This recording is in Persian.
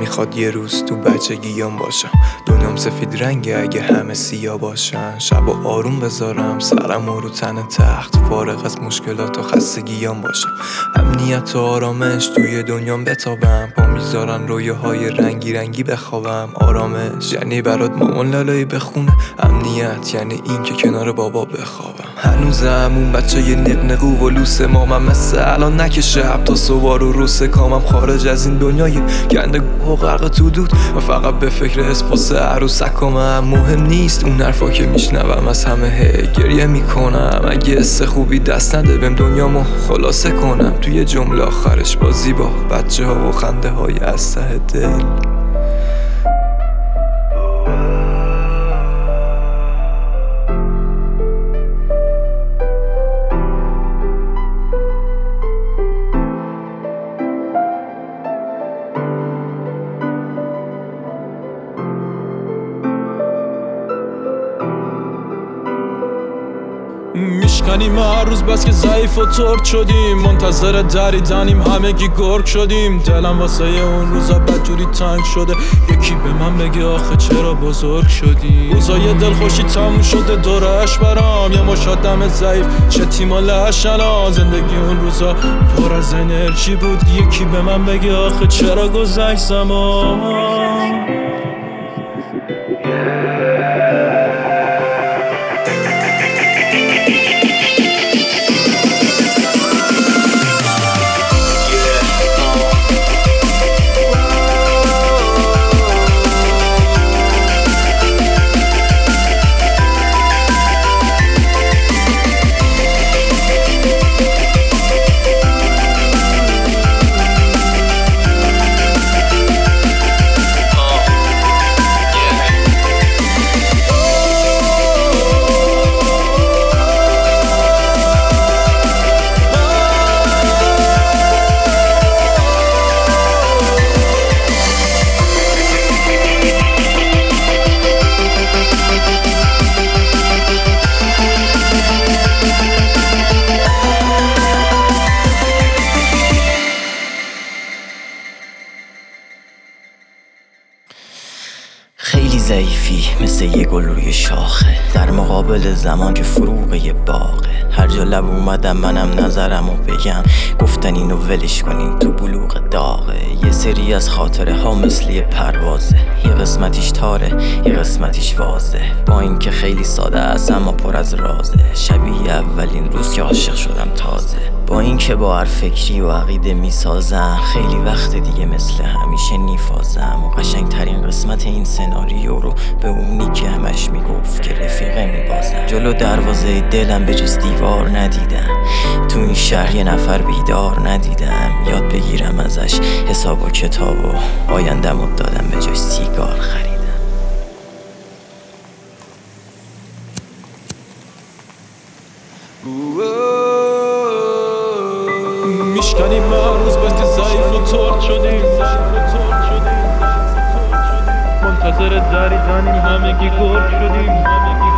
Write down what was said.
میخواد یه روز تو بچگیام باشم، دنیام سفید رنگه اگه همه سیاه باشن. شب و آروم بذارم سرم و رو تن تخت، فارغ از مشکلات و خستگیام باشم. امنیت و آرامش توی دنیام بتابم، پا میذارن رویاهای رنگی رنگی بخوابم. آرامش یعنی برات مامان لالایی بخونه، امنیت یعنی این که کنار بابا بخوابم. هنوزم اون بچه ی نقنقو و لوس مامم، مثل الان نکه شب تا صبح رو روس کامم. خارج از این دنیای گنده و غرق تو دود و فقط به فکر اسپاس عروسکامم. مهم نیست اون حرفا که میشنوم از همه، گریه میکنم اگه حس خوبی دست نده بهم دنیامو خلاصه کنم. توی جمله آخرش بازی با بچه ها و خنده های از ته دل. میشکنیم هر روز بس که ضعیف و ترد شدیم، منتظر دریدنیم همگی گرگ شدیم. دلم واسه اون روزا بدجوری تنگ شده، یکی به من بگه آخه چرا بزرگ شدی. روزای دلخوشی تموم شده دورش برام، یه مش آدم ضعیف چه تیما لشنا. زندگی اون روزا پر از انرژی بود، یکی به من بگه آخه چرا گذشت زمان. خیلی ضعیفی مثل یه گل روی شاخه، در مقابل زمان که فروغ یه باغه. هر جا لب اومدم منم نظرمو بگم، گفتن اینو ولش کنین تو بلوغ داغه. یه سری از خاطره ها مثل یه پروازه، یه قسمتیش تاره یه قسمتیش واضح. با این که خیلی ساده است اما پر از رازه، شبیه اولین روز که عاشق شدم تازه. با این که با هر فکری و عقیده میسازم، خیلی وقت دیگه مثل همیشه نیفازم. و قشنگترین قسمت این سناریو رو به اونی که همش میگفت که رفیقه میبازم. جلو دروازه دلم به جز دیوار ندیدم، تو این شهر یه نفر بیدار ندیدم. یاد بگیرم ازش حساب و کتاب و آیندم رو دادم به جای سیگار خریدم. میشکنیم هر روز بس که ضعیف و ترد شدیم، منتظر دریدنیم همگی گرگ شدیم.